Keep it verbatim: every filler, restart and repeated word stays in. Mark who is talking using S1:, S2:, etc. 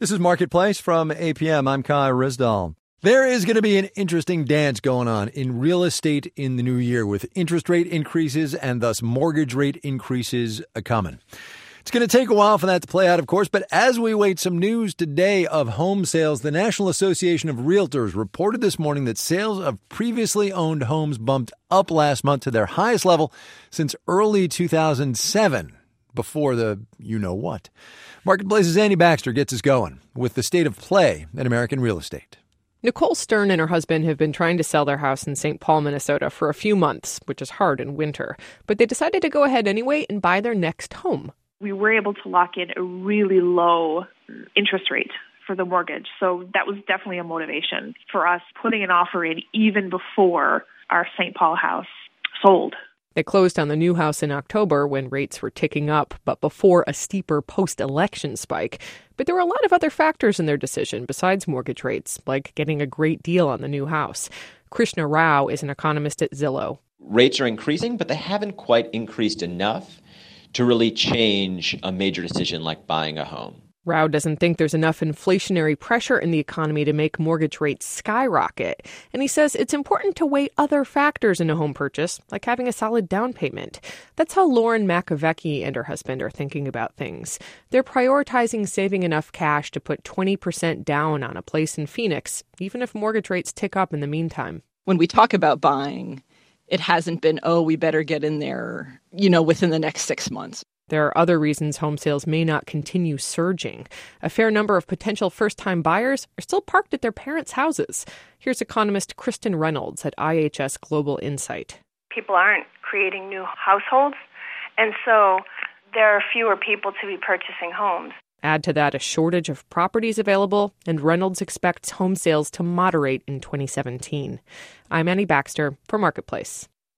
S1: This is Marketplace from A P M. I'm Kai Rizdal. There is going to be an interesting dance going on in real estate in the new year with interest rate increases and thus mortgage rate increases a-coming. It's going to take a while for that to play out, of course, but as we wait some news today of home sales, the National Association of Realtors reported this morning that sales of previously owned homes bumped up last month to their highest level since early two thousand seven, before the you-know-what. Marketplace's Andy Baxter gets us going with the state of play in American real estate.
S2: Nicole Stern and her husband have been trying to sell their house in Saint Paul, Minnesota for a few months, which is hard in winter. But they decided to go ahead anyway and buy their next home.
S3: We were able to lock in a really low interest rate for the mortgage. So that was definitely a motivation for us putting an offer in even before our Saint Paul house sold.
S2: They closed on the new house in October when rates were ticking up, but before a steeper post-election spike. But there were a lot of other factors in their decision besides mortgage rates, like getting a great deal on the new house. Krishna Rao is an economist at Zillow.
S4: Rates are increasing, but they haven't quite increased enough to really change a major decision like buying a home.
S2: Rao doesn't think there's enough inflationary pressure in the economy to make mortgage rates skyrocket. And he says it's important to weigh other factors in a home purchase, like having a solid down payment. That's how Lauren Makovecki and her husband are thinking about things. They're prioritizing saving enough cash to put twenty percent down on a place in Phoenix, even if mortgage rates tick up in the meantime.
S5: When we talk about buying, it hasn't been, oh, we better get in there, you know, within the next six months.
S2: There are other reasons home sales may not continue surging. A fair number of potential first-time buyers are still parked at their parents' houses. Here's economist Kristen Reynolds at I H S Global Insight.
S6: People aren't creating new households, and so there are fewer people to be purchasing homes.
S2: Add to that a shortage of properties available, and Reynolds expects home sales to moderate in twenty seventeen. I'm Annie Baxter for Marketplace.